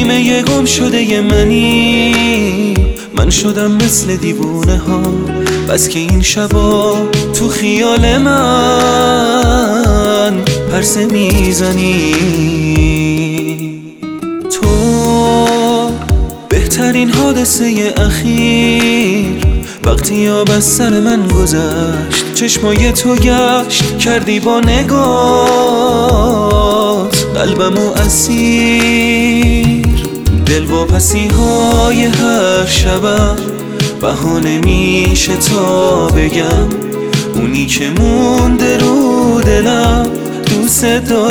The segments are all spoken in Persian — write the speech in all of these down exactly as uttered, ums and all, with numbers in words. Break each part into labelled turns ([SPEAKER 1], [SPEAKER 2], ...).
[SPEAKER 1] نیمه گم شده منی، من شدم مثل دیوونه ها. بس که این شبا تو خیال من پرسه میزنی. تو بهترین حادثه اخیر وقتی آب از سر من گذشت، چشمای تو گشت کردی با نگات قلبمو اسیر. دل واپسی های هر شبم بهانه میشه تا بگم اونی که مونده رو دلم دوست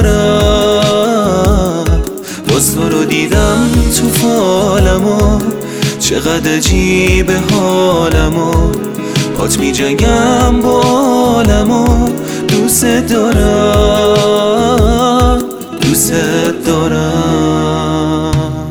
[SPEAKER 1] دارم. باز تو رو دیدم تو فالمو، چقدر عجیبه حالمو، پات می جنگم با عالمو. دوست دارم دوست دارم.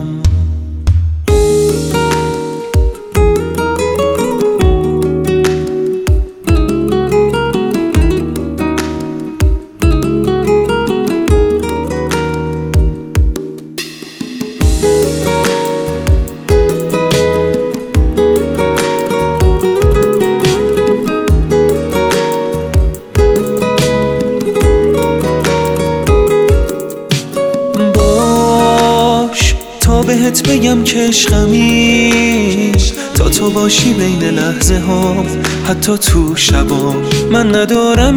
[SPEAKER 1] بهت بگم که عشقمی تا تو باشی بین لحظه ها، حتی تو شبا من ندارم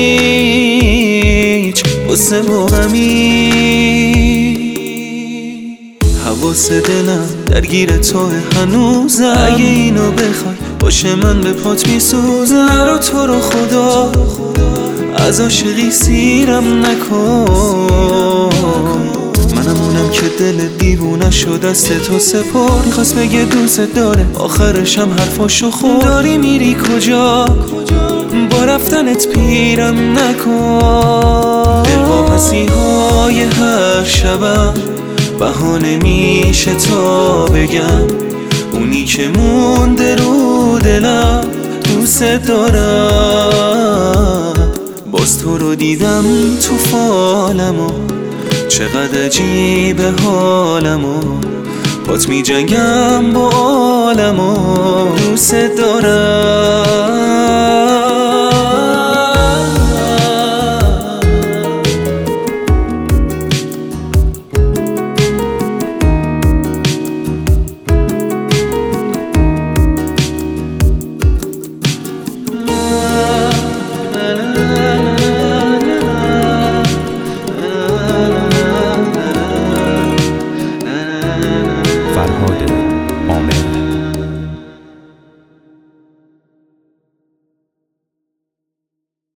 [SPEAKER 1] هیچ غصه و غمی. حواس دلم درگیر تو هنوزم، اگه اینو بخوای باشه من به پات میسوزم. نرو تو رو خدا از عاشقی سیرم نکن، منم اونم که دل دیوونه شد دست تو سپرد. میخواست بگه دوست داره آخرشم حرفاشو خورد. داری میری کجا با رفتنت پیرم نکن. دل واپسی های هر شبم بهانه میشه تا بگم اونی که مونده رو دلم دوست دارم. باز تو رو دیدم تو فالمو، چقدر عجیبه حالمو، پات می جنگم با عالمو. دوست دارم